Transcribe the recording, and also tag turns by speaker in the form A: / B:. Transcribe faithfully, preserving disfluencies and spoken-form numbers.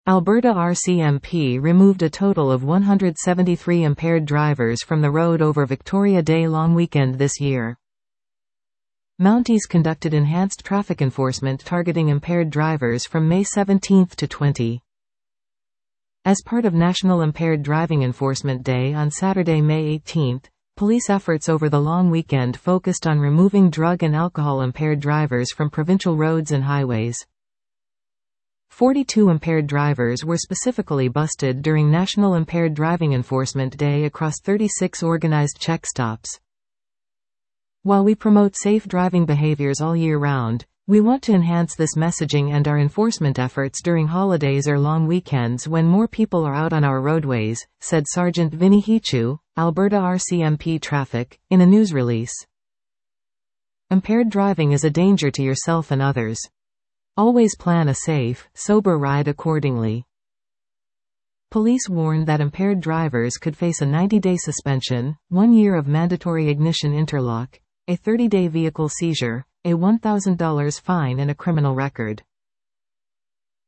A: Alberta R C M P removed a total of one hundred seventy-three impaired drivers from the road over Victoria Day long weekend this year. Mounties conducted enhanced traffic enforcement targeting impaired drivers from May seventeenth to twentieth. As part of National Impaired Driving Enforcement Day on Saturday, May eighteenth, police efforts over the long weekend focused on removing drug and alcohol-impaired drivers from provincial roads and highways. forty-two impaired drivers were specifically busted during National Impaired Driving Enforcement Day across thirty-six organized check stops. While we promote safe driving behaviors all year round, we want to enhance this messaging and our enforcement efforts during holidays or long weekends when more people are out on our roadways, said Sergeant Vinnie Hichu, Alberta R C M P Traffic, in a news release. Impaired driving is a danger to yourself and others. Always plan a safe, sober ride accordingly. Police warned that impaired drivers could face a ninety-day suspension, one year of mandatory ignition interlock, a thirty-day vehicle seizure, a one thousand dollars fine and a criminal record.